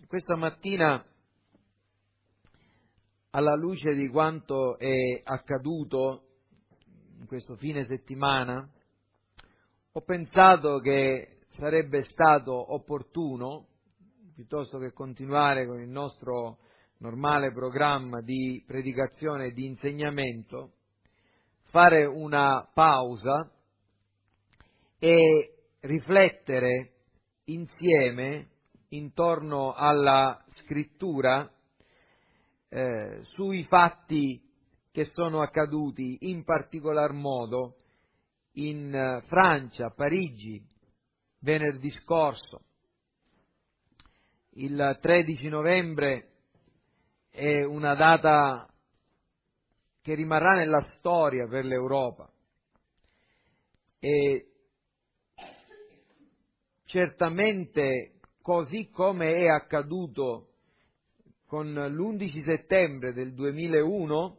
Questa mattina, alla luce di quanto è accaduto in questo fine settimana, ho pensato che sarebbe stato opportuno, piuttosto che continuare con il nostro normale programma di predicazione e di insegnamento, fare una pausa e riflettere insieme intorno alla scrittura sui fatti che sono accaduti in particolar modo in Francia, a Parigi, venerdì scorso. Il 13 novembre è una data che rimarrà nella storia per l'Europa e certamente, così come è accaduto con l'11 settembre del 2001,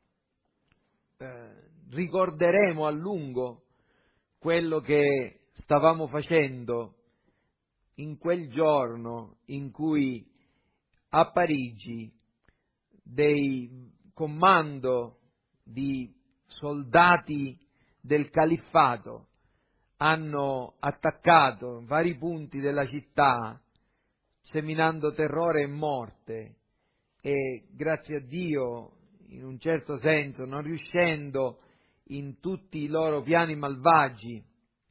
ricorderemo a lungo quello che stavamo facendo in quel giorno in cui a Parigi dei comando di soldati del califfato hanno attaccato vari punti della città, seminando terrore e morte, e grazie a Dio, in un certo senso, non riuscendo in tutti i loro piani malvagi,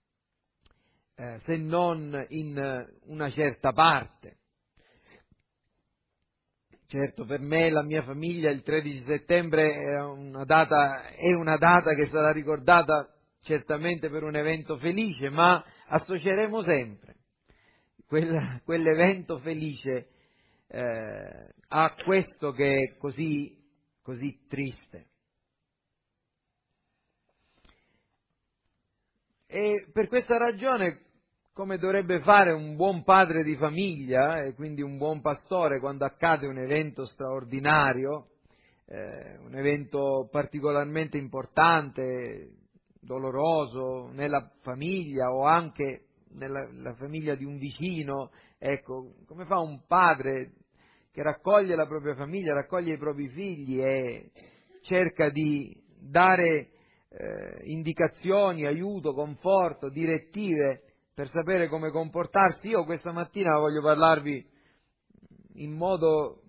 se non in una certa parte. Certo, per me e la mia famiglia il 13 settembre è una data che sarà ricordata certamente per un evento felice, ma associeremo sempre quell'evento felice a questo che è così triste. E per questa ragione, come dovrebbe fare un buon padre di famiglia e quindi un buon pastore quando accade un evento straordinario, un evento particolarmente importante, doloroso nella famiglia o anche nella famiglia di un vicino, ecco, come fa un padre che raccoglie la propria famiglia, raccoglie i propri figli e cerca di dare indicazioni, aiuto, conforto, direttive per sapere come comportarsi. Io questa mattina voglio parlarvi in modo,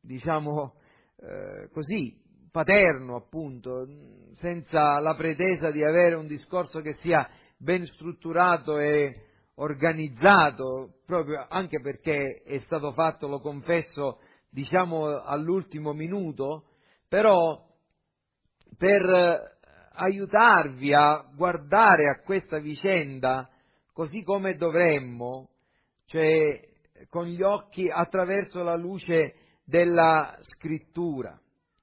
così, paterno appunto, senza la pretesa di avere un discorso che sia ben strutturato e organizzato, proprio anche perché è stato fatto, lo confesso, all'ultimo minuto, però per aiutarvi a guardare a questa vicenda così come dovremmo, cioè con gli occhi attraverso la luce della scrittura.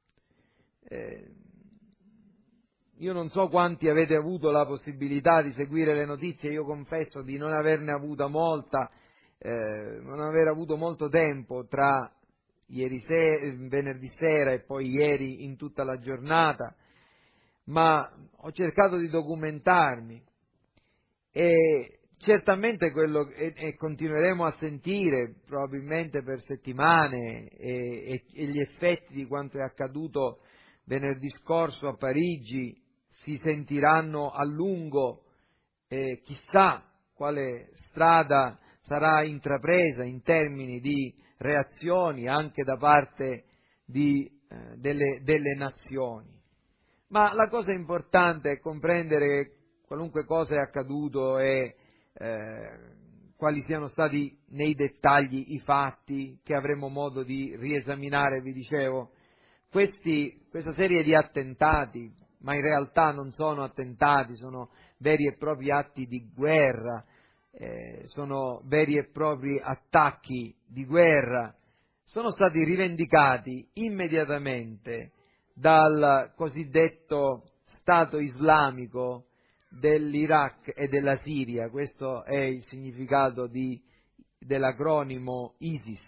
Io non so quanti avete avuto la possibilità di seguire le notizie, io confesso di non averne avuta molta, non aver avuto molto tempo tra venerdì sera e poi ieri in tutta la giornata, ma ho cercato di documentarmi e certamente e continueremo a sentire probabilmente per settimane e gli effetti di quanto è accaduto venerdì scorso a Parigi si sentiranno a lungo, e chissà quale strada sarà intrapresa in termini di reazioni anche da parte delle nazioni. Ma la cosa importante è comprendere qualunque cosa è accaduto e quali siano stati nei dettagli i fatti che avremo modo di riesaminare, vi dicevo. Questa serie di attentati, ma in realtà non sono attentati, sono veri e propri atti di guerra, sono veri e propri attacchi di guerra, sono stati rivendicati immediatamente dal cosiddetto Stato islamico dell'Iraq e della Siria. Questo è il significato dell'acronimo ISIS.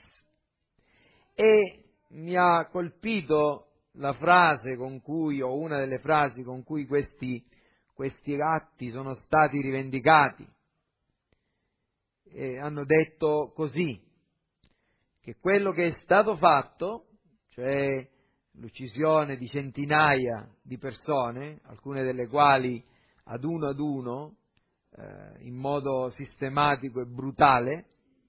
E mi ha colpito la frase o una delle frasi con cui questi atti sono stati rivendicati. E hanno detto così: che quello che è stato fatto, cioè l'uccisione di centinaia di persone, alcune delle quali ad uno, in modo sistematico e brutale,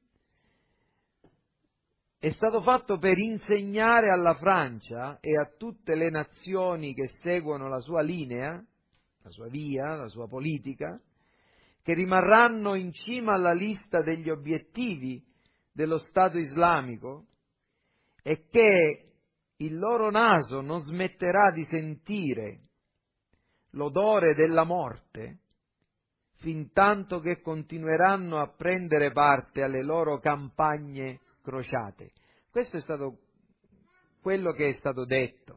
è stato fatto per insegnare alla Francia e a tutte le nazioni che seguono la sua linea, la sua via, la sua politica, che rimarranno in cima alla lista degli obiettivi dello Stato islamico e che il loro naso non smetterà di sentire l'odore della morte fintanto che continueranno a prendere parte alle loro campagne crociate. Questo è stato quello che è stato detto.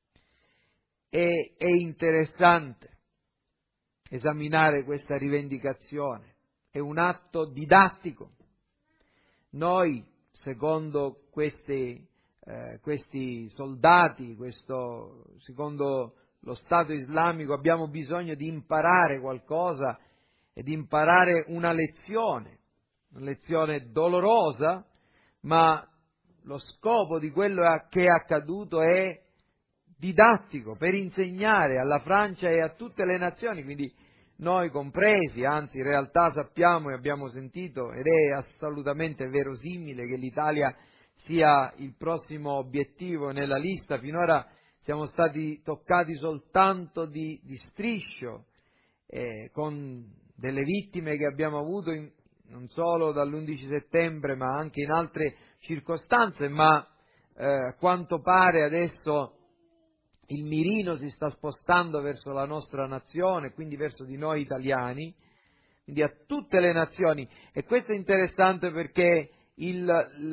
E è interessante esaminare questa rivendicazione. È un atto didattico. Noi, secondo questi soldati, secondo lo Stato islamico, abbiamo bisogno di imparare qualcosa e di imparare una lezione dolorosa, ma lo scopo di quello che è accaduto è didattico, per insegnare alla Francia e a tutte le nazioni, quindi noi compresi, anzi in realtà sappiamo e abbiamo sentito, ed è assolutamente verosimile, che l'Italia sia il prossimo obiettivo nella lista. Finora siamo stati toccati soltanto di striscio, con delle vittime che abbiamo avuto non solo dall'11 settembre ma anche in altre circostanze, ma a quanto pare adesso il mirino si sta spostando verso la nostra nazione, quindi verso di noi italiani, quindi a tutte le nazioni. E questo è interessante perché gli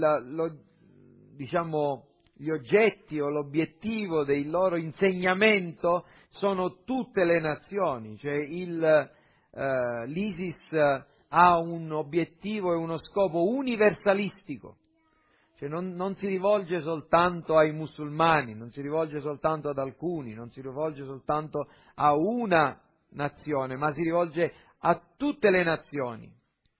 oggetti o l'obiettivo del loro insegnamento sono tutte le nazioni, cioè l'ISIS ha un obiettivo e uno scopo universalistico. Cioè non si rivolge soltanto ai musulmani, non si rivolge soltanto ad alcuni, non si rivolge soltanto a una nazione, ma si rivolge a tutte le nazioni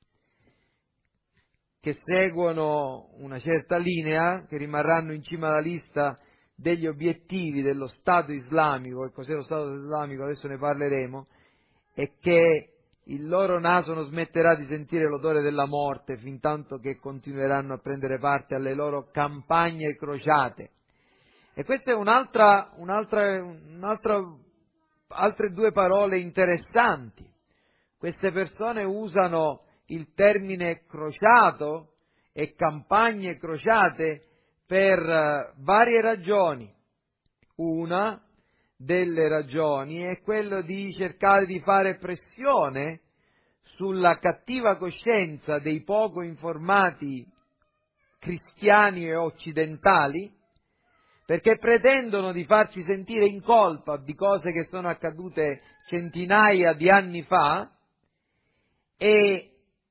che seguono una certa linea, che rimarranno in cima alla lista degli obiettivi dello Stato islamico. E cos'è lo Stato islamico? Adesso ne parleremo. E che il loro naso non smetterà di sentire l'odore della morte fintanto che continueranno a prendere parte alle loro campagne crociate. E queste altre due parole interessanti. Queste persone usano il termine crociato e campagne crociate per varie ragioni. Una delle ragioni è quello di cercare di fare pressione sulla cattiva coscienza dei poco informati cristiani e occidentali, perché pretendono di farci sentire in colpa di cose che sono accadute centinaia di anni fa e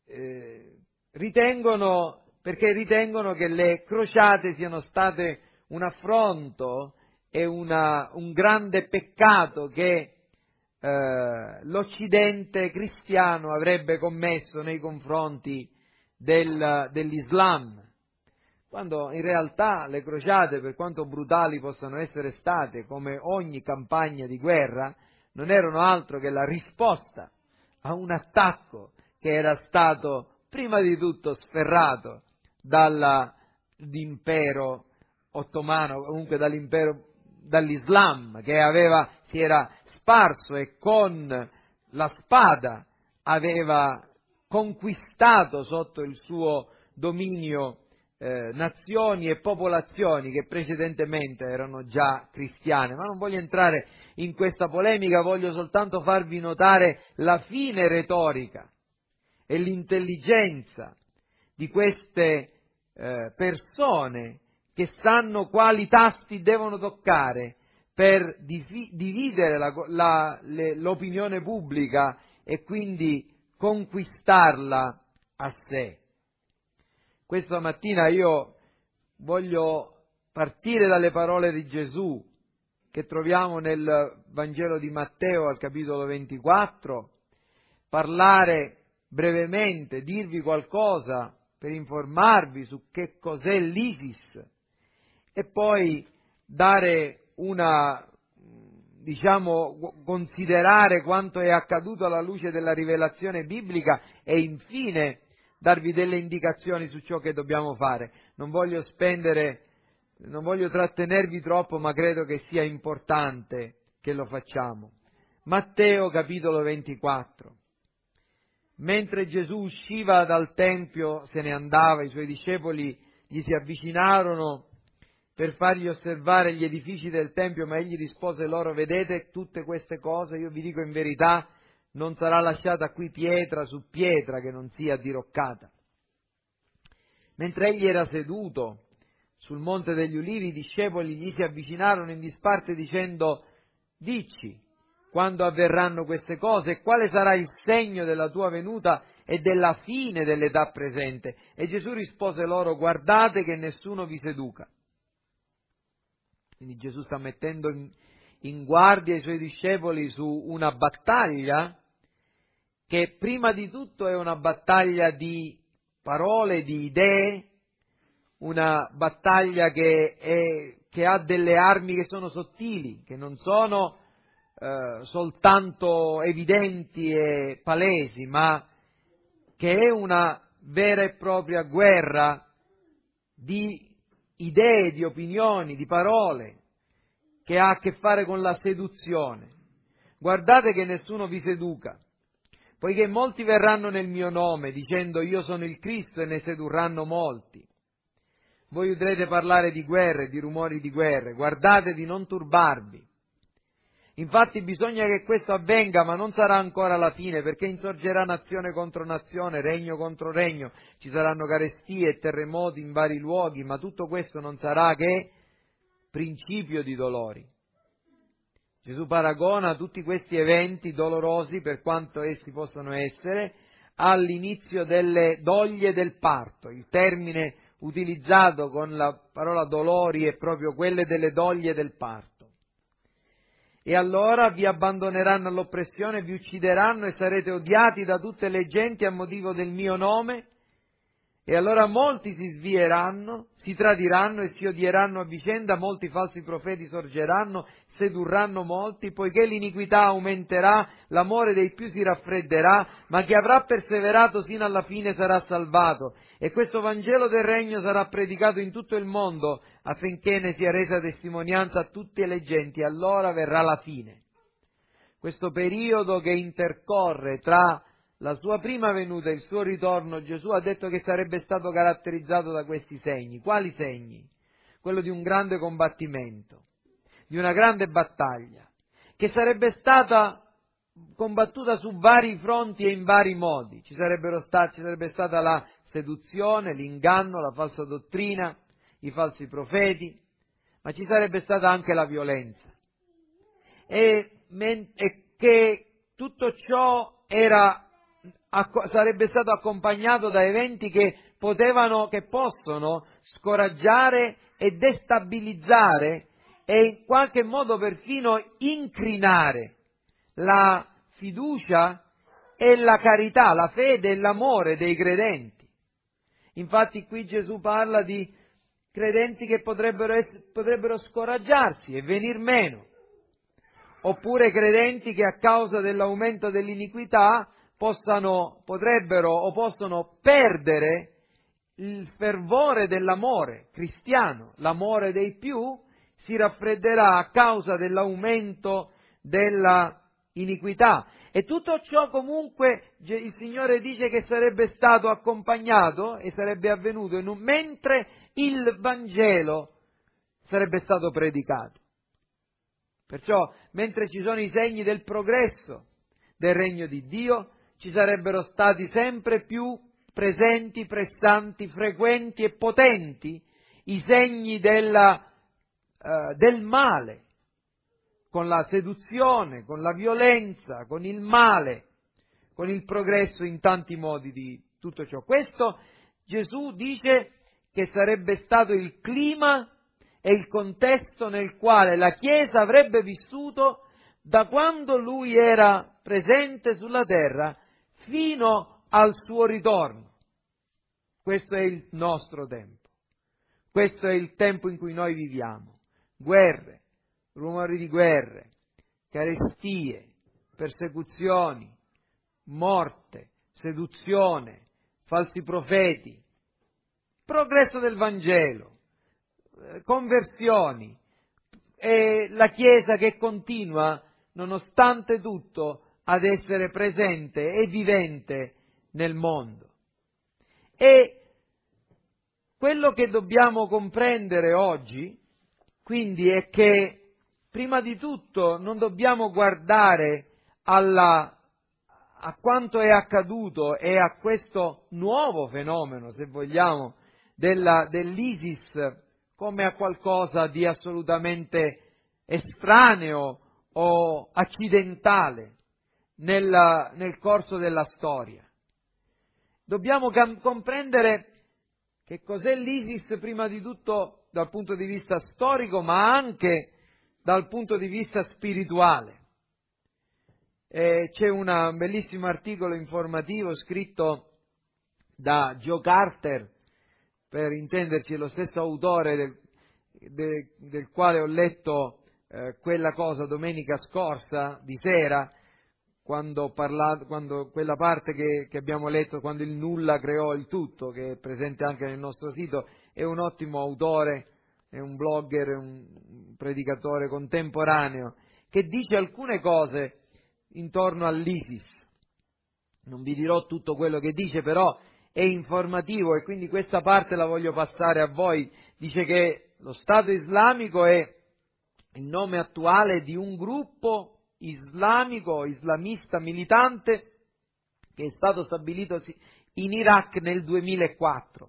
ritengono che le crociate siano state un affronto e un grande peccato che l'Occidente cristiano avrebbe commesso nei confronti dell'Islam, quando in realtà le crociate, per quanto brutali possano essere state, come ogni campagna di guerra, non erano altro che la risposta a un attacco che era stato prima di tutto sferrato dall'impero ottomano, comunque dall'Islam, che si era sparso e con la spada aveva conquistato sotto il suo dominio nazioni e popolazioni che precedentemente erano già cristiane. Ma non voglio entrare in questa polemica, voglio soltanto farvi notare la fine retorica e l'intelligenza di queste persone che sanno quali tasti devono toccare per dividere l'opinione pubblica e quindi conquistarla a sé. Questa mattina io voglio partire dalle parole di Gesù che troviamo nel Vangelo di Matteo al capitolo 24, parlare brevemente, dirvi qualcosa per informarvi su che cos'è l'ISIS e poi dare considerare quanto è accaduto alla luce della rivelazione biblica e infine darvi delle indicazioni su ciò che dobbiamo fare. Non voglio trattenervi troppo, ma credo che sia importante che lo facciamo. Matteo capitolo 24. Mentre Gesù usciva dal Tempio, se ne andava, i suoi discepoli gli si avvicinarono per fargli osservare gli edifici del Tempio, ma egli rispose loro: vedete tutte queste cose? Io vi dico in verità, non sarà lasciata qui pietra su pietra che non sia diroccata. Mentre egli era seduto sul Monte degli Ulivi, i discepoli gli si avvicinarono in disparte dicendo: dici, quando avverranno queste cose e quale sarà il segno della tua venuta e della fine dell'età presente? E Gesù rispose loro: guardate che nessuno vi seduca. Quindi Gesù sta mettendo in guardia i suoi discepoli su una battaglia che prima di tutto è una battaglia di parole, di idee, una battaglia che ha delle armi che sono sottili, che non sono soltanto evidenti e palesi, ma che è una vera e propria guerra di idee, di opinioni, di parole, che ha a che fare con la seduzione. Guardate che nessuno vi seduca, poiché molti verranno nel mio nome dicendo io sono il Cristo e ne sedurranno molti. Voi udrete parlare di guerre, di rumori di guerre, guardate di non turbarvi. Infatti bisogna che questo avvenga, ma non sarà ancora la fine, perché insorgerà nazione contro nazione, regno contro regno, ci saranno carestie e terremoti in vari luoghi, ma tutto questo non sarà che principio di dolori. Gesù paragona tutti questi eventi dolorosi, per quanto essi possano essere, all'inizio delle doglie del parto. Il termine utilizzato con la parola dolori è proprio quelle delle doglie del parto. E allora vi abbandoneranno all'oppressione, vi uccideranno e sarete odiati da tutte le genti a motivo del mio nome. E allora molti si svieranno, si tradiranno e si odieranno a vicenda, molti falsi profeti sorgeranno, sedurranno molti, poiché l'iniquità aumenterà, l'amore dei più si raffredderà, ma chi avrà perseverato sino alla fine sarà salvato. E questo Vangelo del Regno sarà predicato in tutto il mondo, affinché ne sia resa testimonianza a tutte le genti, allora verrà la fine. Questo periodo che intercorre tra la sua prima venuta e il suo ritorno, Gesù ha detto che sarebbe stato caratterizzato da questi segni. Quali segni? Quello di un grande combattimento, di una grande battaglia, che sarebbe stata combattuta su vari fronti e in vari modi. Ci sarebbe stata la seduzione, l'inganno, la falsa dottrina, i falsi profeti, ma ci sarebbe stata anche la violenza. E che tutto ciò sarebbe stato accompagnato da eventi che possono scoraggiare e destabilizzare e in qualche modo perfino incrinare la fiducia e la carità, la fede e l'amore dei credenti. Infatti qui Gesù parla di credenti che potrebbero scoraggiarsi e venir meno, oppure credenti che a causa dell'aumento dell'iniquità possono perdere il fervore dell'amore cristiano. L'amore dei più si raffredderà a causa dell'aumento della iniquità. E tutto ciò comunque il Signore dice che sarebbe stato accompagnato e sarebbe avvenuto mentre il Vangelo sarebbe stato predicato. Perciò, mentre ci sono i segni del progresso del regno di Dio, ci sarebbero stati sempre più presenti, pressanti, frequenti e potenti i segni del male, con la seduzione, con la violenza, con il male, con il progresso in tanti modi di tutto ciò. Questo Gesù dice che sarebbe stato il clima e il contesto nel quale la Chiesa avrebbe vissuto da quando Lui era presente sulla terra fino al suo ritorno. Questo è il nostro tempo. Questo è il tempo in cui noi viviamo. Guerre, rumori di guerre, carestie, persecuzioni, morte, seduzione, falsi profeti, progresso del Vangelo, conversioni e la Chiesa che continua, nonostante tutto, ad essere presente e vivente nel mondo. E quello che dobbiamo comprendere oggi, quindi, è che prima di tutto non dobbiamo guardare a quanto è accaduto e a questo nuovo fenomeno, se vogliamo, dell'ISIS come a qualcosa di assolutamente estraneo o accidentale nel corso della storia. Dobbiamo comprendere che cos'è l'ISIS prima di tutto dal punto di vista storico, ma anche dal punto di vista spirituale. C'è un bellissimo articolo informativo scritto da Joe Carter, per intenderci lo stesso autore del quale ho letto quella cosa domenica scorsa di sera, quando quella parte che abbiamo letto, quando il nulla creò il tutto, che è presente anche nel nostro sito. È un ottimo autore, è un blogger, è un predicatore contemporaneo, che dice alcune cose intorno all'ISIS. Non vi dirò tutto quello che dice, però è informativo e quindi questa parte la voglio passare a voi. Dice che lo Stato islamico è il nome attuale di un gruppo islamico, islamista militante, che è stato stabilito in Iraq nel 2004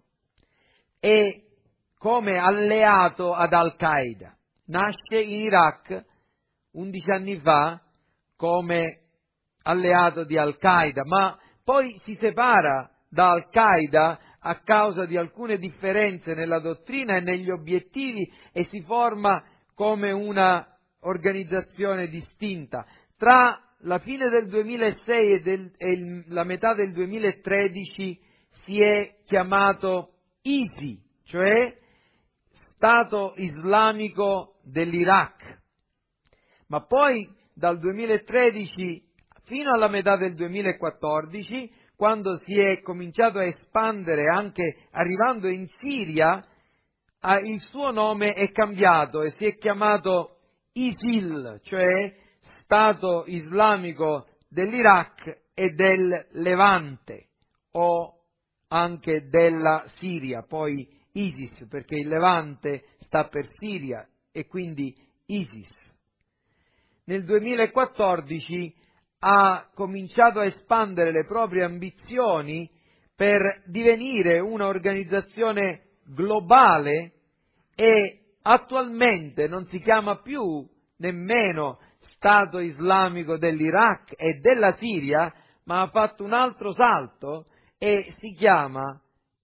e come alleato ad Al-Qaeda. Nasce in Iraq 11 anni fa come alleato di Al-Qaeda, ma poi si separa da Al-Qaeda a causa di alcune differenze nella dottrina e negli obiettivi e si forma come una organizzazione distinta. Tra la fine del 2006 e la metà del 2013 si è chiamato ISI, cioè Stato Islamico dell'Iraq, ma poi dal 2013 fino alla metà del 2014, quando si è cominciato a espandere anche arrivando in Siria, il suo nome è cambiato e si è chiamato ISIL, cioè Stato Islamico dell'Iraq e del Levante, o anche della Siria, poi ISIS, perché il Levante sta per Siria e quindi ISIS. Nel 2014 ha cominciato a espandere le proprie ambizioni per divenire un'organizzazione globale e attualmente non si chiama più nemmeno Stato Islamico dell'Iraq e della Siria, ma ha fatto un altro salto e si chiama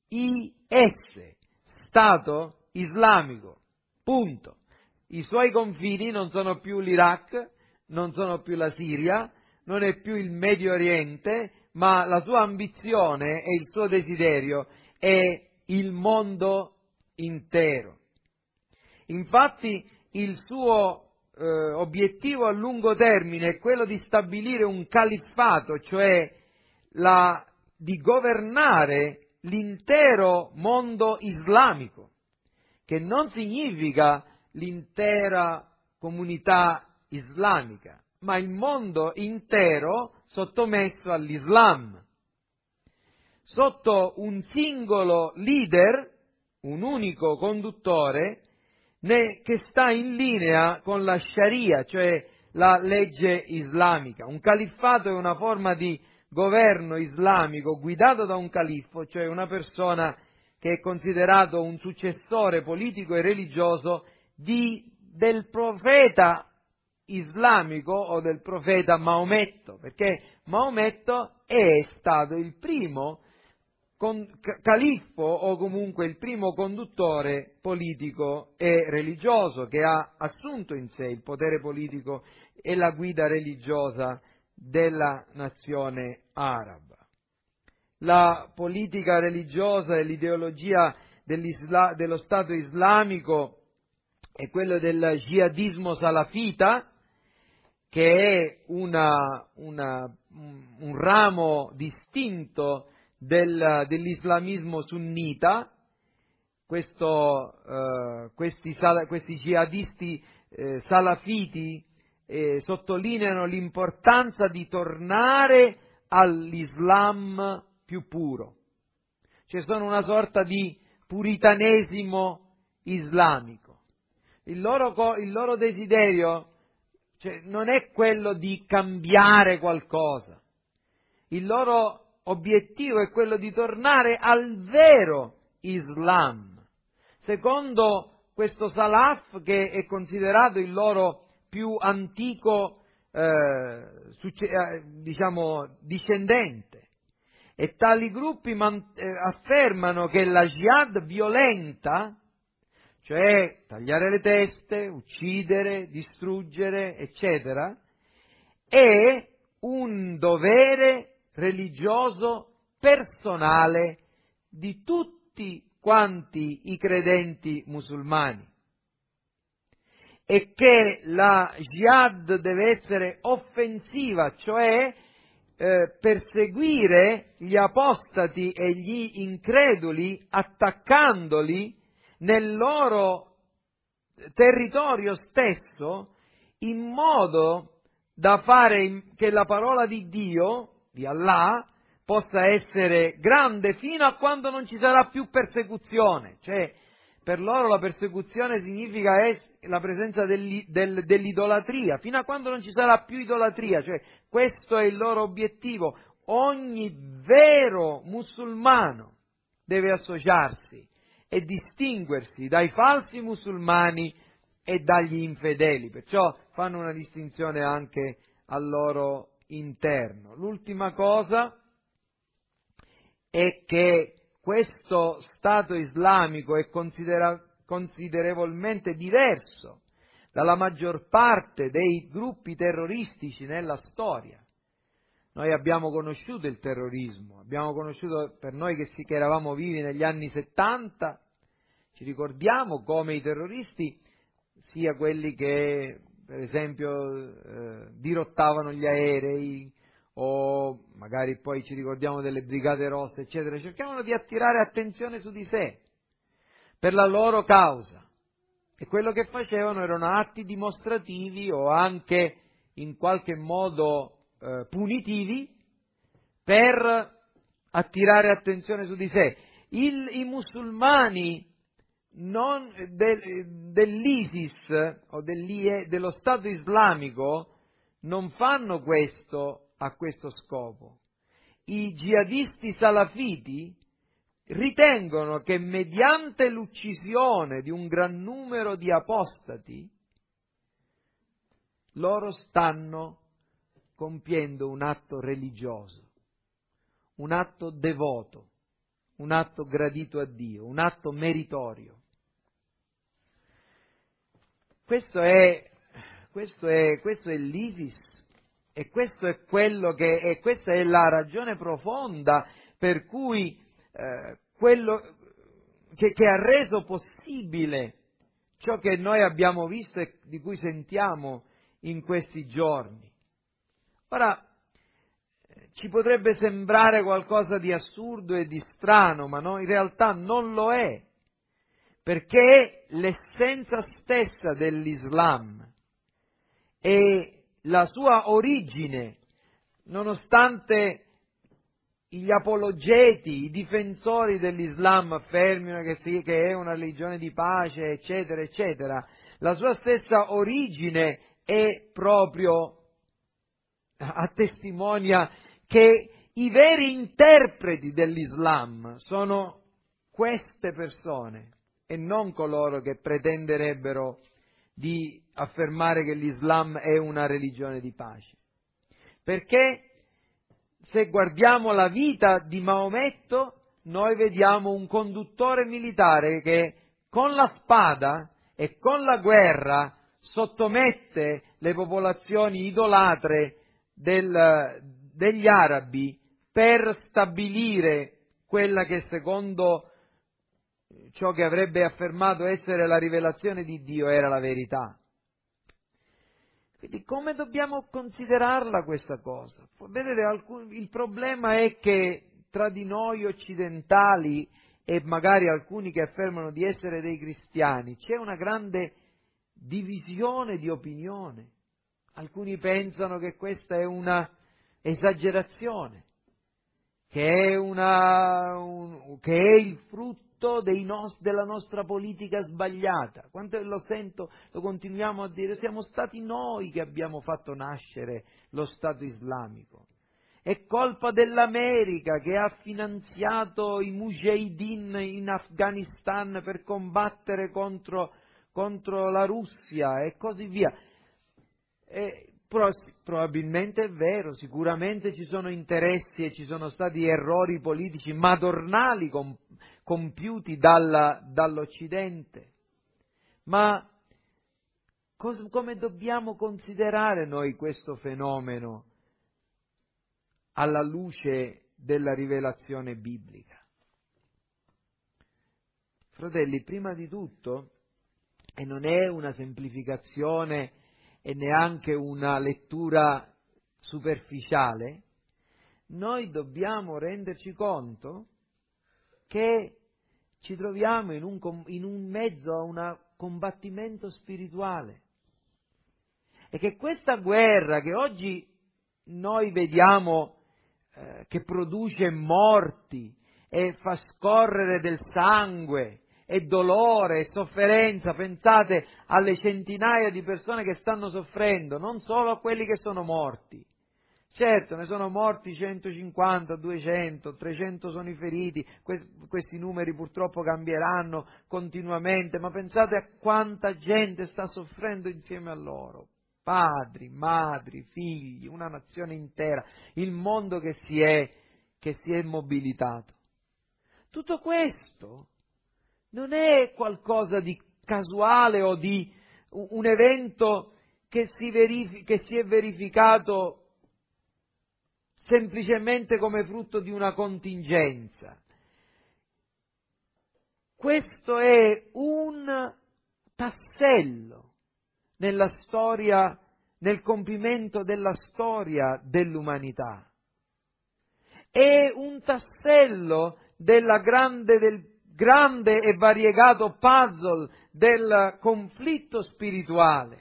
IS, Stato Islamico, punto. I suoi confini non sono più l'Iraq, non sono più la Siria, non è più il Medio Oriente, ma la sua ambizione e il suo desiderio è il mondo intero. Infatti il suo obiettivo a lungo termine è quello di stabilire un califfato, cioè di governare l'intero mondo islamico, che non significa l'intera comunità islamica, ma il mondo intero sottomesso all'Islam, sotto un singolo leader, un unico conduttore, che sta in linea con la Sharia, cioè la legge islamica. Un califfato è una forma di governo islamico guidato da un califfo, cioè una persona che è considerato un successore politico e religioso del profeta islamico o del profeta Maometto, perché Maometto è stato il primo califfo o comunque il primo conduttore politico e religioso che ha assunto in sé il potere politico e la guida religiosa della nazione araba. la politica religiosa e l'ideologia dello Stato islamico è quello del jihadismo salafita, che è un ramo distinto dell'islamismo sunnita. Questi jihadisti salafiti sottolineano l'importanza di tornare all'Islam più puro. Cioè sono una sorta di puritanesimo islamico. Il loro desiderio, cioè, non è quello di cambiare qualcosa. Il loro obiettivo è quello di tornare al vero Islam, secondo questo Salaf, che è considerato il loro più antico discendente. E tali gruppi affermano che la jihad violenta, cioè tagliare le teste, uccidere, distruggere, eccetera, è un dovere religioso personale di tutti quanti i credenti musulmani, e che la jihad deve essere offensiva, cioè perseguire gli apostati e gli increduli attaccandoli nel loro territorio stesso, in modo da fare che la parola di Dio, di Allah, possa essere grande fino a quando non ci sarà più persecuzione. Cioè, per loro la persecuzione significa la presenza dell'idolatria, fino a quando non ci sarà più idolatria. Cioè, questo è il loro obiettivo. Ogni vero musulmano deve associarsi e distinguersi dai falsi musulmani e dagli infedeli, perciò fanno una distinzione anche al loro interno. L'ultima cosa è che questo Stato islamico è considerevolmente diverso dalla maggior parte dei gruppi terroristici nella storia. Noi abbiamo conosciuto il terrorismo, abbiamo conosciuto, per noi che eravamo vivi negli anni 70, ci ricordiamo come i terroristi, sia quelli che per esempio dirottavano gli aerei, o magari poi ci ricordiamo delle brigate rosse, eccetera, cercavano di attirare attenzione su di sé per la loro causa, e quello che facevano erano atti dimostrativi o anche in qualche modo punitivi per attirare attenzione su di sé. I musulmani dell'ISIS o dello Stato islamico non fanno questo a questo scopo. I jihadisti salafiti ritengono che mediante l'uccisione di un gran numero di apostati loro stanno compiendo un atto religioso, un atto devoto, un atto gradito a Dio, un atto meritorio. Questo è l'ISIS, e questo è questa è la ragione profonda per cui quello che ha reso possibile ciò che noi abbiamo visto e di cui sentiamo in questi giorni. Ora, ci potrebbe sembrare qualcosa di assurdo e di strano, ma no, in realtà non lo è, perché l'essenza stessa dell'Islam e la sua origine, nonostante gli apologeti, i difensori dell'Islam affermino che è una religione di pace, eccetera, eccetera, la sua stessa origine è proprio a testimonia che i veri interpreti dell'Islam sono queste persone e non coloro che pretenderebbero di affermare che l'Islam è una religione di pace. Perché se guardiamo la vita di Maometto, noi vediamo un conduttore militare che con la spada e con la guerra sottomette le popolazioni idolatre degli arabi per stabilire quella che secondo ciò che avrebbe affermato essere la rivelazione di Dio era la verità. Quindi come dobbiamo considerarla questa cosa? Vedete, il problema è che tra di noi occidentali e magari alcuni che affermano di essere dei cristiani c'è una grande divisione di opinione. Alcuni pensano che questa è una esagerazione, che è il frutto della nostra politica sbagliata. Quanto lo sento, lo continuiamo a dire, siamo stati noi che abbiamo fatto nascere lo Stato islamico. È colpa dell'America che ha finanziato i mujahideen in Afghanistan per combattere contro la Russia e così via. Probabilmente è vero, sicuramente ci sono interessi e ci sono stati errori politici madornali compiuti dall'Occidente, ma come dobbiamo considerare noi questo fenomeno alla luce della rivelazione biblica? Fratelli, prima di tutto, e non è una semplificazione e neanche una lettura superficiale, noi dobbiamo renderci conto che ci troviamo in un mezzo a un combattimento spirituale e che questa guerra che oggi noi vediamo che produce morti e fa scorrere del sangue e dolore e sofferenza, pensate alle centinaia di persone che stanno soffrendo, non solo a quelli che sono morti. Certo, ne sono morti 150, 200, 300 sono i feriti, questi numeri purtroppo cambieranno continuamente, ma pensate a quanta gente sta soffrendo insieme a loro. Padri, madri, figli, una nazione intera, il mondo che si è mobilitato. Tutto questo non è qualcosa di casuale o di un evento che si è verificato semplicemente come frutto di una contingenza. Questo è un tassello nella storia, nel compimento della storia dell'umanità. È un tassello del grande e variegato puzzle del conflitto spirituale.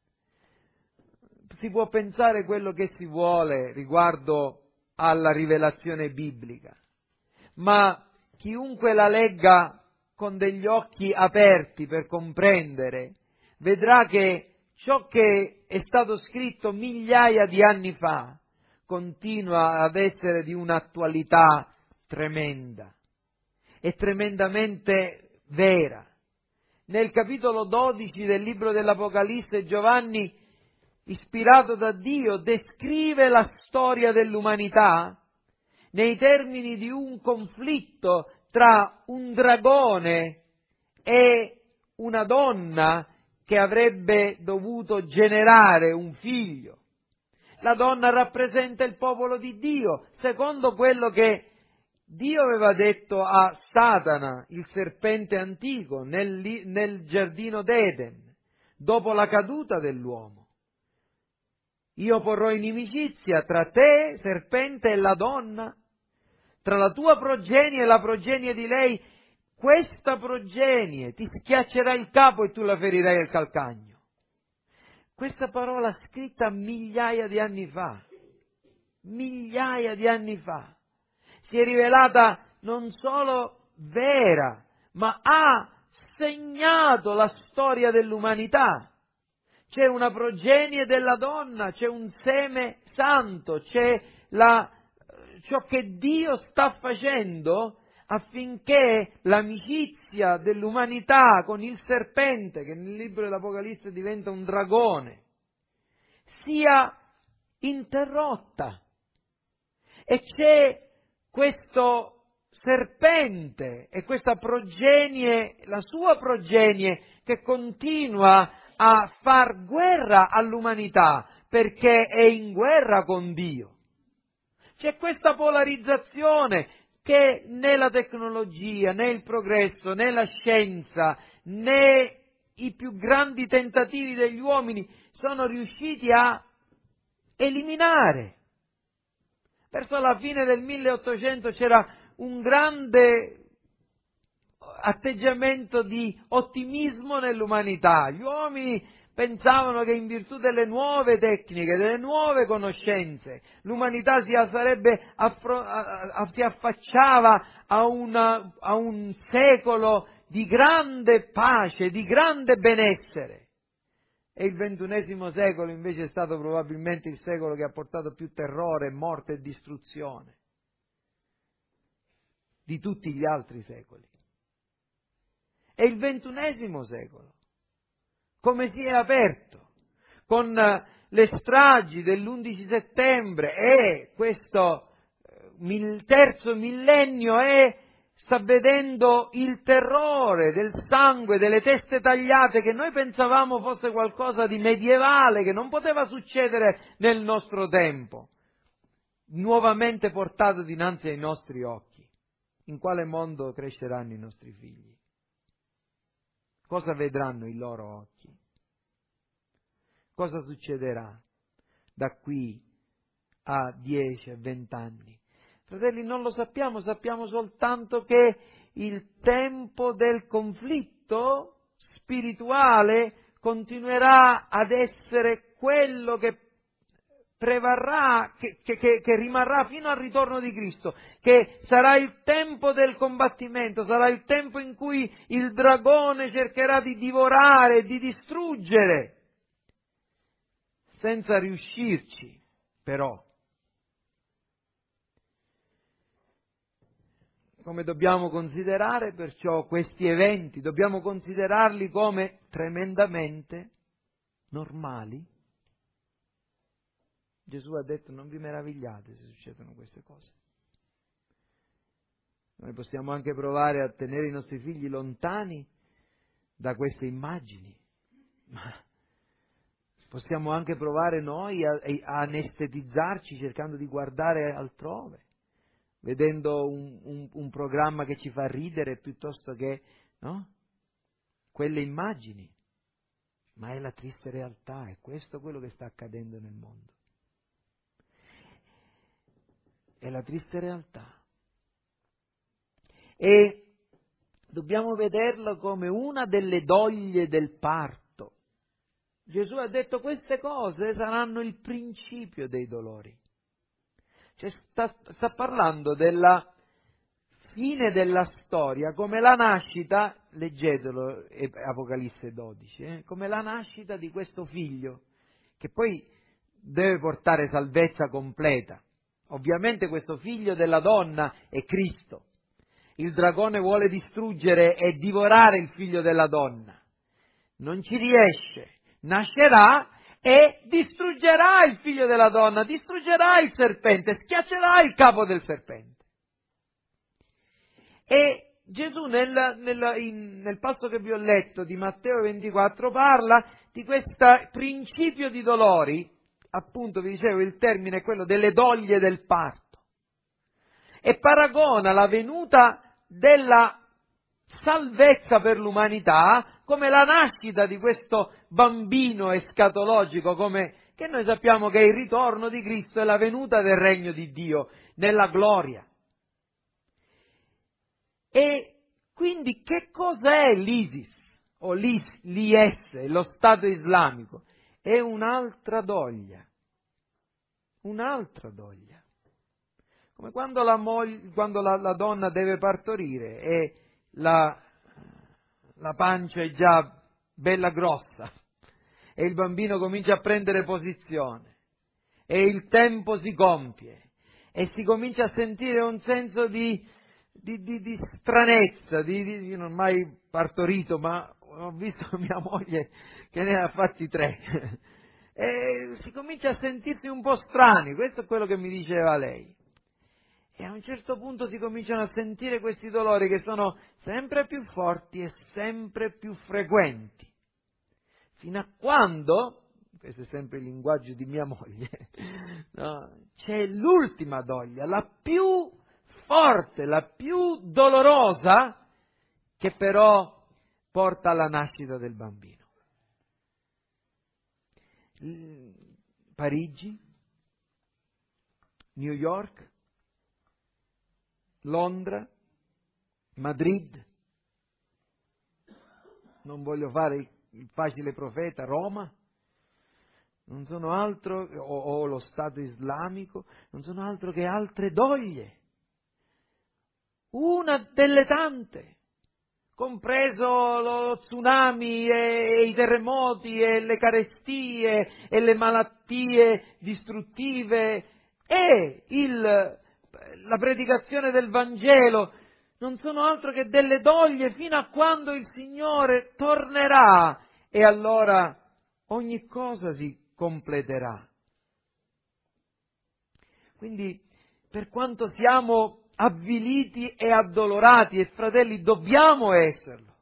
Si può pensare quello che si vuole riguardo alla rivelazione biblica, ma chiunque la legga con degli occhi aperti per comprendere, vedrà che ciò che è stato scritto migliaia di anni fa continua ad essere di un'attualità tremenda e tremendamente vera. Nel capitolo 12 del libro dell'Apocalisse Giovanni, ispirato da Dio, descrive la storia dell'umanità nei termini di un conflitto tra un dragone e una donna che avrebbe dovuto generare un figlio. La donna rappresenta il popolo di Dio, secondo quello che Dio aveva detto a Satana, il serpente antico, nel giardino d'Eden, dopo la caduta dell'uomo. Io porrò inimicizia tra te, serpente, e la donna, tra la tua progenie e la progenie di lei. Questa progenie ti schiaccerà il capo e tu la ferirai al calcagno. Questa parola scritta migliaia di anni fa, si è rivelata non solo vera, ma ha segnato la storia dell'umanità. C'è una progenie della donna, c'è un seme santo, c'è ciò che Dio sta facendo affinché l'amicizia dell'umanità con il serpente, che nel libro dell'Apocalisse diventa un dragone, sia interrotta. E c'è questo serpente e questa progenie, la sua progenie, che continua a far guerra all'umanità perché è in guerra con Dio. C'è questa polarizzazione che né la tecnologia, né il progresso, né la scienza, né i più grandi tentativi degli uomini sono riusciti a eliminare. Verso la fine del 1800 c'era un grande atteggiamento di ottimismo nell'umanità. Gli uomini pensavano che in virtù delle nuove tecniche, delle nuove conoscenze, l'umanità si affacciava a un secolo di grande pace, di grande benessere. E il XXI secolo invece è stato probabilmente il secolo che ha portato più terrore, morte e distruzione di tutti gli altri secoli. E il XXI secolo, come si è aperto con le stragi dell'11 settembre e questo terzo millennio sta vedendo il terrore del sangue, delle teste tagliate, che noi pensavamo fosse qualcosa di medievale, che non poteva succedere nel nostro tempo, nuovamente portato dinanzi ai nostri occhi. In quale mondo cresceranno i nostri figli? Cosa vedranno i loro occhi? Cosa succederà da qui a 10, a 20 anni? Fratelli, non lo sappiamo soltanto che il tempo del conflitto spirituale continuerà ad essere quello che prevarrà, che rimarrà fino al ritorno di Cristo, che sarà il tempo del combattimento, sarà il tempo in cui il dragone cercherà di divorare, di distruggere, senza riuscirci, però. Come dobbiamo considerare perciò questi eventi? Dobbiamo considerarli come tremendamente normali. Gesù ha detto: non vi meravigliate se succedono queste cose. Noi possiamo anche provare a tenere i nostri figli lontani da queste immagini, ma possiamo anche provare noi a anestetizzarci cercando di guardare altrove, vedendo un programma che ci fa ridere piuttosto che, no? Quelle immagini. Ma è la triste realtà, è questo quello che sta accadendo nel mondo. È la triste realtà. E dobbiamo vederlo come una delle doglie del parto. Gesù ha detto: queste cose saranno il principio dei dolori. Cioè sta parlando della fine della storia, come la nascita, leggetelo Apocalisse 12, come la nascita di questo figlio, che poi deve portare salvezza completa. Ovviamente questo figlio della donna è Cristo. Il dragone vuole distruggere e divorare il figlio della donna. Non ci riesce. Nascerà e distruggerà il figlio della donna, distruggerà il serpente, schiaccerà il capo del serpente. E Gesù nel passo che vi ho letto di Matteo 24 parla di questo principio di dolori, appunto vi dicevo il termine è quello delle doglie del parto, e paragona la venuta della salvezza per l'umanità come la nascita di questo bambino escatologico, che noi sappiamo che è il ritorno di Cristo e la venuta del regno di Dio nella gloria. E quindi che cos'è l'ISIS o l'IS, lo Stato islamico? È un'altra doglia. Come quando la donna deve partorire e la pancia è già bella grossa e il bambino comincia a prendere posizione e il tempo si compie e si comincia a sentire un senso di stranezza, io non ho mai partorito, ma ho visto mia moglie che ne ha fatti 3 e si comincia a sentirsi un po' strani, questo è quello che mi diceva lei. E a un certo punto si cominciano a sentire questi dolori che sono sempre più forti e sempre più frequenti, fino a quando questo è sempre il linguaggio di mia moglie, no? C'è l'ultima doglia, la più forte, la più dolorosa, che però porta alla nascita del bambino. Parigi, New York, Londra, Madrid, non voglio fare il facile profeta, Roma, non sono altro, o lo Stato islamico, non sono altro che altre doglie. Una delle tante, compreso lo tsunami e i terremoti e le carestie e le malattie distruttive e la predicazione del Vangelo, non sono altro che delle doglie fino a quando il Signore tornerà e allora ogni cosa si completerà. Quindi, per quanto siamo avviliti e addolorati, e fratelli, dobbiamo esserlo.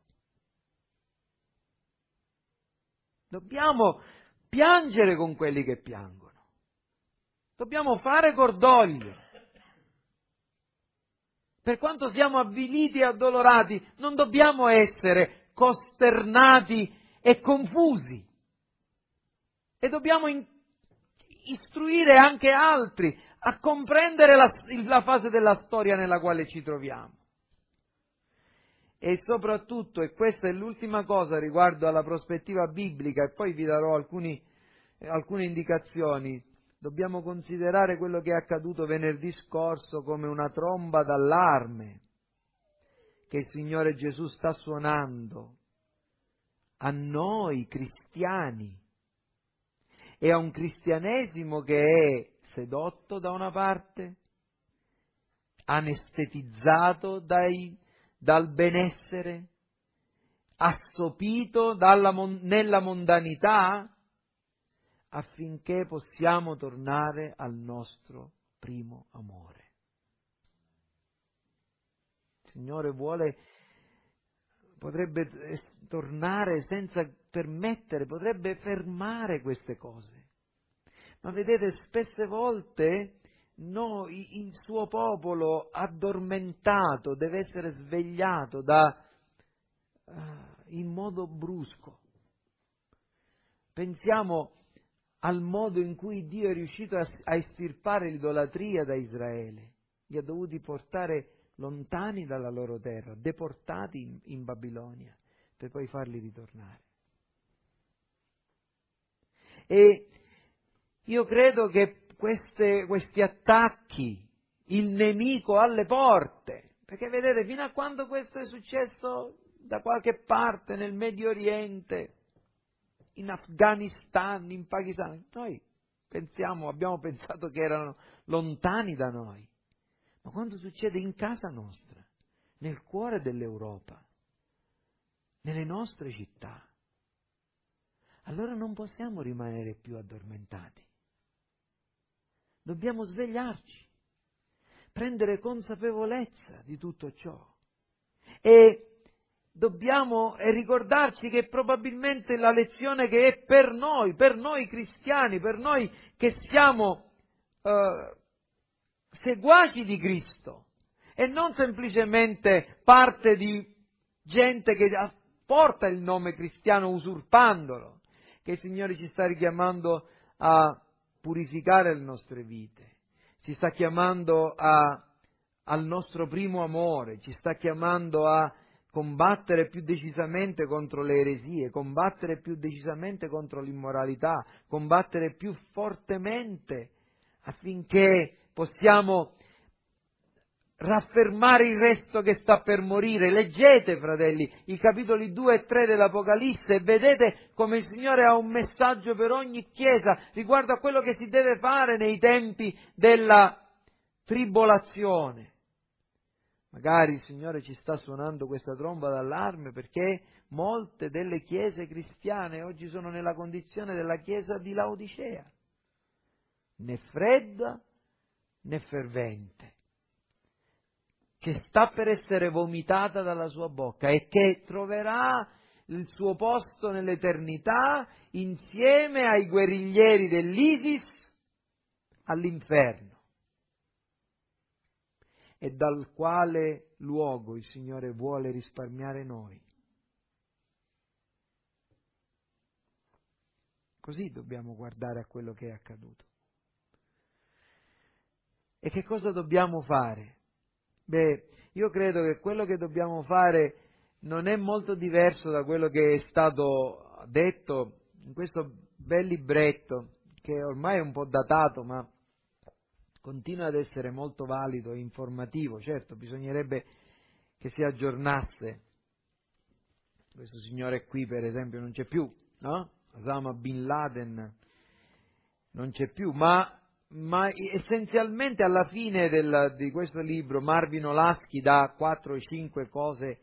Dobbiamo piangere con quelli che piangono. Dobbiamo fare cordoglio. Per quanto siamo avviliti e addolorati, non dobbiamo essere costernati e confusi. E dobbiamo istruire anche altri a comprendere la fase della storia nella quale ci troviamo. E soprattutto, e questa è l'ultima cosa riguardo alla prospettiva biblica, e poi vi darò alcune indicazioni, dobbiamo considerare quello che è accaduto venerdì scorso come una tromba d'allarme che il Signore Gesù sta suonando a noi cristiani e a un cristianesimo che è sedotto da una parte, anestetizzato dal benessere, assopito nella mondanità, affinché possiamo tornare al nostro primo amore. Il Signore potrebbe tornare senza permettere, potrebbe fermare queste cose. Ma vedete, spesse volte il suo popolo addormentato deve essere svegliato in modo brusco. Pensiamo al modo in cui Dio è riuscito a estirpare l'idolatria da Israele. Li ha dovuti portare lontani dalla loro terra, deportati in Babilonia, per poi farli ritornare. E io credo che questi attacchi, il nemico alle porte, perché vedete, fino a quando questo è successo da qualche parte nel Medio Oriente, in Afghanistan, in Pakistan, noi abbiamo pensato che erano lontani da noi, ma quando succede in casa nostra, nel cuore dell'Europa, nelle nostre città, allora non possiamo rimanere più addormentati. Dobbiamo svegliarci, prendere consapevolezza di tutto ciò e dobbiamo ricordarci che probabilmente la lezione che è per noi cristiani, per noi che siamo seguaci di Cristo e non semplicemente parte di gente che porta il nome cristiano usurpandolo, che il Signore ci sta richiamando a purificare le nostre vite, ci sta chiamando al nostro primo amore, ci sta chiamando a combattere più decisamente contro le eresie, combattere più decisamente contro l'immoralità, combattere più fortemente affinché possiamo raffermare il resto che sta per morire. Leggete, fratelli, i capitoli 2 e 3 dell'Apocalisse e vedete come il Signore ha un messaggio per ogni chiesa riguardo a quello che si deve fare nei tempi della tribolazione. Magari il Signore ci sta suonando questa tromba d'allarme perché molte delle chiese cristiane oggi sono nella condizione della chiesa di Laodicea, né fredda né fervente, che sta per essere vomitata dalla sua bocca e che troverà il suo posto nell'eternità insieme ai guerriglieri dell'ISIS all'inferno. E dal quale luogo il Signore vuole risparmiare noi. Così dobbiamo guardare a quello che è accaduto. E che cosa dobbiamo fare? Beh, io credo che quello che dobbiamo fare non è molto diverso da quello che è stato detto in questo bel libretto, che ormai è un po' datato, ma continua ad essere molto valido e informativo. Certo, bisognerebbe che si aggiornasse. Questo signore qui, per esempio, non c'è più, no? Osama Bin Laden non c'è più, ma essenzialmente alla fine di questo libro Marvin Olasky dà 4 o 5 cose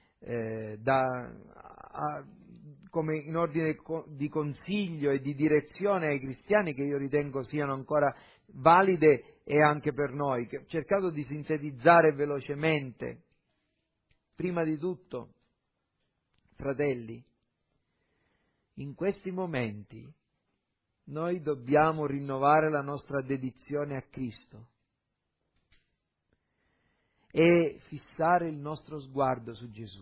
come in ordine di consiglio e di direzione ai cristiani, che io ritengo siano ancora valide e anche per noi, che ho cercato di sintetizzare velocemente. Prima di tutto, fratelli, in questi momenti noi dobbiamo rinnovare la nostra dedizione a Cristo e fissare il nostro sguardo su Gesù,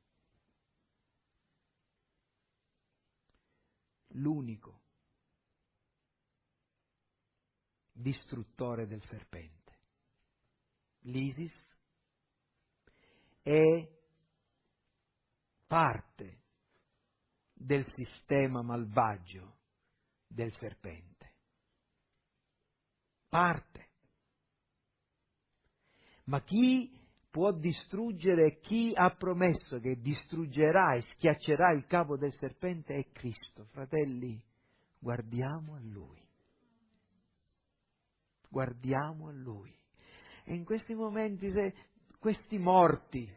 l'unico distruttore del serpente. L'ISIS è parte del sistema malvagio del serpente. Parte. Ma chi può distruggere, chi ha promesso che distruggerà e schiaccerà il capo del serpente è Cristo. Fratelli, guardiamo a Lui. Guardiamo a Lui. E in questi momenti, se questi morti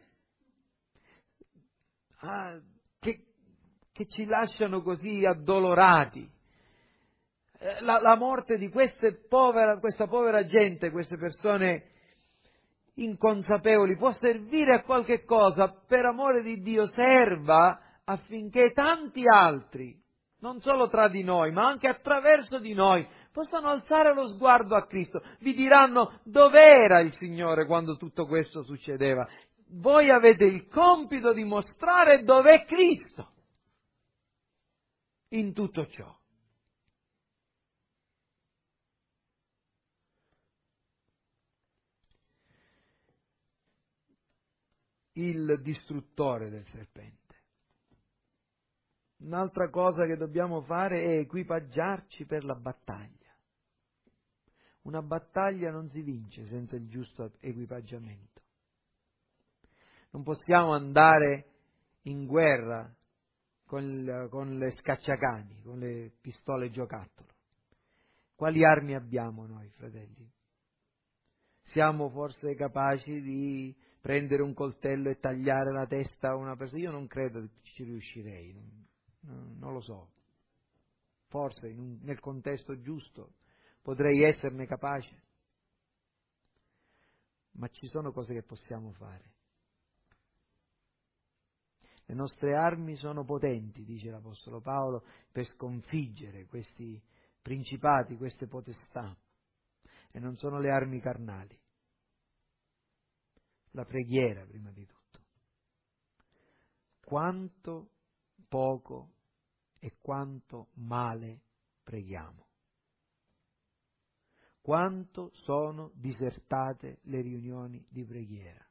che ci lasciano così addolorati, la morte di questa povera gente, queste persone inconsapevoli, può servire a qualche cosa, per amore di Dio serva affinché tanti altri, non solo tra di noi, ma anche attraverso di noi, possano alzare lo sguardo a Cristo. Vi diranno: dov'era il Signore quando tutto questo succedeva? Voi avete il compito di mostrare dov'è Cristo in tutto ciò. Il distruttore del serpente. Un'altra cosa che dobbiamo fare è equipaggiarci per la battaglia. Una battaglia non si vince senza il giusto equipaggiamento. Non possiamo andare in guerra con le scacciacani, con le pistole giocattolo. Quali armi abbiamo noi, fratelli? Siamo forse capaci di prendere un coltello e tagliare la testa a una persona? Io non credo che ci riuscirei, non lo so. Forse nel contesto giusto potrei esserne capace, ma ci sono cose che possiamo fare. Le nostre armi sono potenti, dice l'Apostolo Paolo, per sconfiggere questi principati, queste potestà, e non sono le armi carnali. La preghiera, prima di tutto. Quanto poco e quanto male preghiamo. Quanto sono disertate le riunioni di preghiera.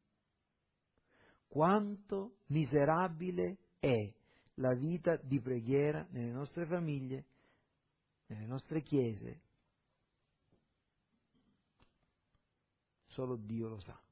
Quanto miserabile è la vita di preghiera nelle nostre famiglie, nelle nostre chiese. Solo Dio lo sa.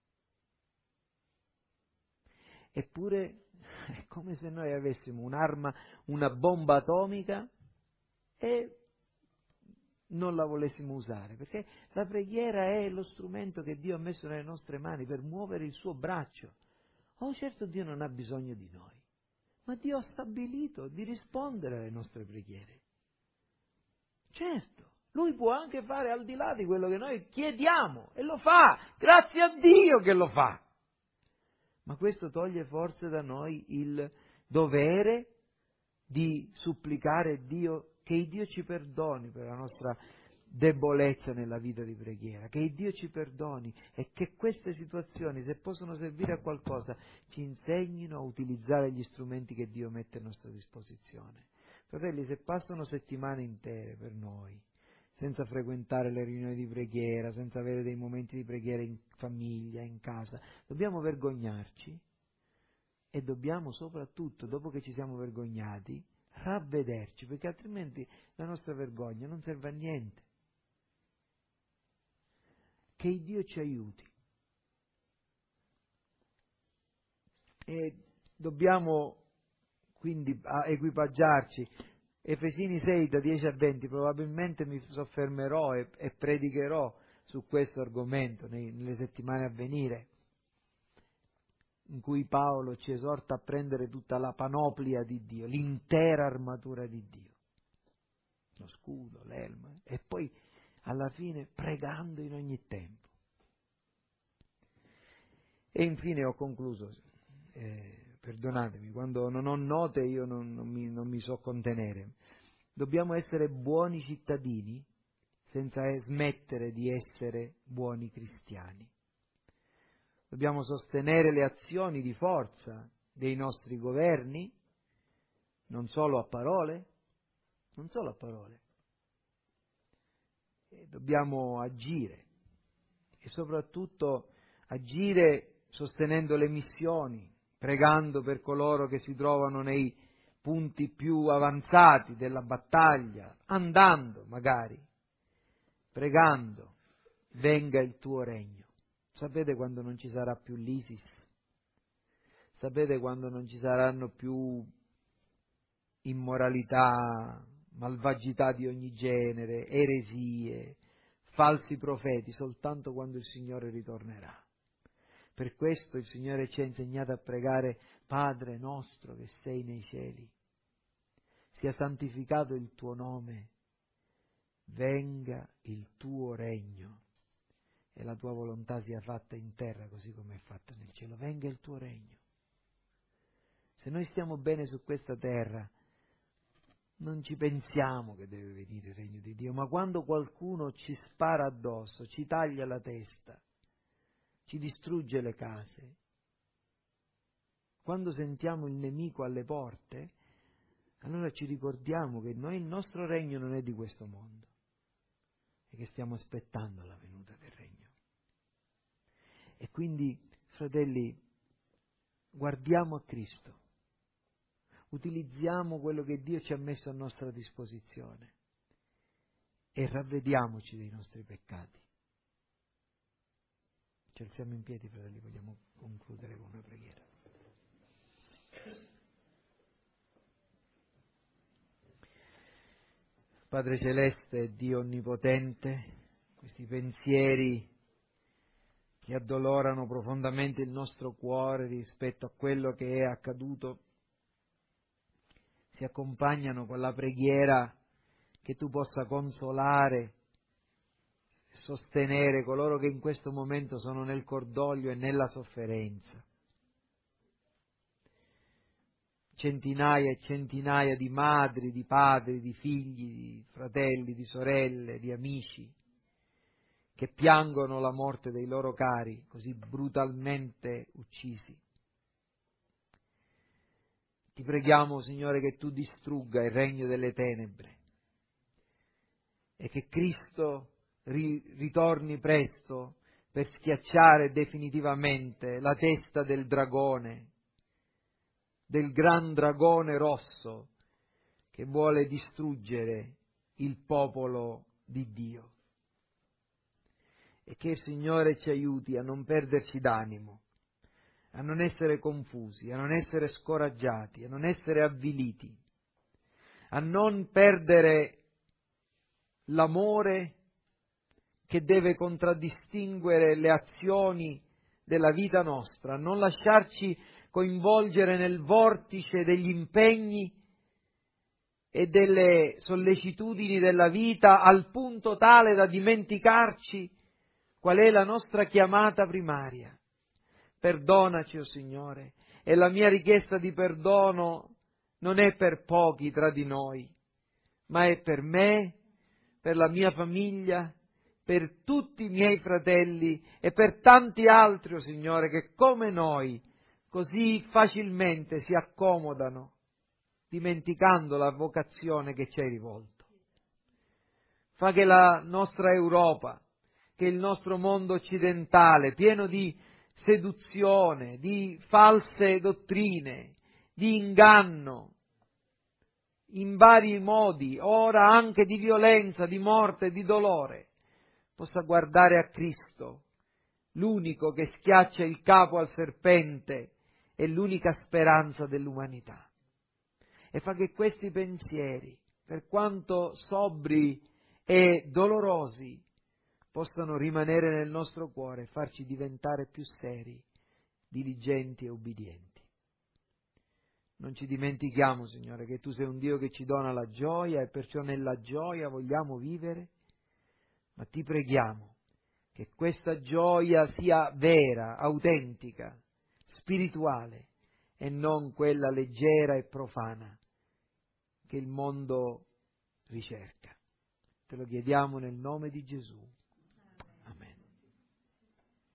Eppure è come se noi avessimo un'arma, una bomba atomica, e non la volessimo usare, perché la preghiera è lo strumento che Dio ha messo nelle nostre mani per muovere il suo braccio. Oh, certo, Dio non ha bisogno di noi, ma Dio ha stabilito di rispondere alle nostre preghiere. Certo, Lui può anche fare al di là di quello che noi chiediamo, e lo fa, grazie a Dio che lo fa. Ma questo toglie forse da noi il dovere di supplicare Dio, che Dio ci perdoni per la nostra debolezza nella vita di preghiera, che Dio ci perdoni e che queste situazioni, se possono servire a qualcosa, ci insegnino a utilizzare gli strumenti che Dio mette a nostra disposizione. Fratelli, se passano settimane intere per noi, senza frequentare le riunioni di preghiera, senza avere dei momenti di preghiera in famiglia, in casa, dobbiamo vergognarci e dobbiamo soprattutto, dopo che ci siamo vergognati, ravvederci, perché altrimenti la nostra vergogna non serve a niente. Che Dio ci aiuti. E dobbiamo quindi equipaggiarci. Efesini 6 da 10 a 20, probabilmente mi soffermerò e predicherò su questo argomento nelle settimane a venire, in cui Paolo ci esorta a prendere tutta la panoplia di Dio, l'intera armatura di Dio, lo scudo, l'elma, e poi alla fine pregando in ogni tempo. E infine ho concluso, perdonatemi, quando non ho note io non mi so contenere. Dobbiamo essere buoni cittadini senza smettere di essere buoni cristiani. Dobbiamo sostenere le azioni di forza dei nostri governi, non solo a parole, dobbiamo agire e soprattutto agire sostenendo le missioni, pregando per coloro che si trovano nei punti più avanzati della battaglia, andando magari, pregando, venga il tuo regno. Sapete quando non ci sarà più l'ISIS? Sapete quando non ci saranno più immoralità, malvagità di ogni genere, eresie, falsi profeti? Soltanto quando il Signore ritornerà. Per questo il Signore ci ha insegnato a pregare: Padre nostro che sei nei cieli, sia santificato il tuo nome, venga il tuo regno e la tua volontà sia fatta in terra così come è fatta nel cielo. Venga il tuo regno. Se noi stiamo bene su questa terra, non ci pensiamo che deve venire il regno di Dio, ma quando qualcuno ci spara addosso, ci taglia la testa, ci distrugge le case, quando sentiamo il nemico alle porte, allora ci ricordiamo che il nostro regno non è di questo mondo e che stiamo aspettando la venuta del regno. E quindi, fratelli, guardiamo a Cristo, utilizziamo quello che Dio ci ha messo a nostra disposizione e ravvediamoci dei nostri peccati. Ci alziamo in piedi, fratelli, vogliamo concludere con una preghiera. Padre Celeste, Dio Onnipotente, questi pensieri che addolorano profondamente il nostro cuore rispetto a quello che è accaduto si accompagnano con la preghiera che Tu possa consolare e sostenere coloro che in questo momento sono nel cordoglio e nella sofferenza. Centinaia e centinaia di madri, di padri, di figli, di fratelli, di sorelle, di amici che piangono la morte dei loro cari, così brutalmente uccisi. Ti preghiamo, Signore, che Tu distrugga il regno delle tenebre e che Cristo ritorni presto per schiacciare definitivamente la testa del dragone, del gran dragone rosso che vuole distruggere il popolo di Dio. E che il Signore ci aiuti a non perderci d'animo, a non essere confusi, a non essere scoraggiati, a non essere avviliti, a non perdere l'amore che deve contraddistinguere le azioni della vita nostra, a non lasciarci coinvolgere nel vortice degli impegni e delle sollecitudini della vita al punto tale da dimenticarci qual è la nostra chiamata primaria. Perdonaci, o Signore, e la mia richiesta di perdono non è per pochi tra di noi, ma è per me, per la mia famiglia, per tutti i miei fratelli e per tanti altri, oh Signore, che come noi così facilmente si accomodano, dimenticando la vocazione che ci hai rivolto. Fa che la nostra Europa, che il nostro mondo occidentale, pieno di seduzione, di false dottrine, di inganno, in vari modi, ora anche di violenza, di morte, di dolore, possa guardare a Cristo, l'unico che schiaccia il capo al serpente e l'unica speranza dell'umanità. E fa che questi pensieri, per quanto sobri e dolorosi, possano rimanere nel nostro cuore e farci diventare più seri, diligenti e ubbidienti. Non ci dimentichiamo, Signore, che Tu sei un Dio che ci dona la gioia e perciò nella gioia vogliamo vivere, ma Ti preghiamo che questa gioia sia vera, autentica, spirituale e non quella leggera e profana che il mondo ricerca. Te lo chiediamo nel nome di Gesù.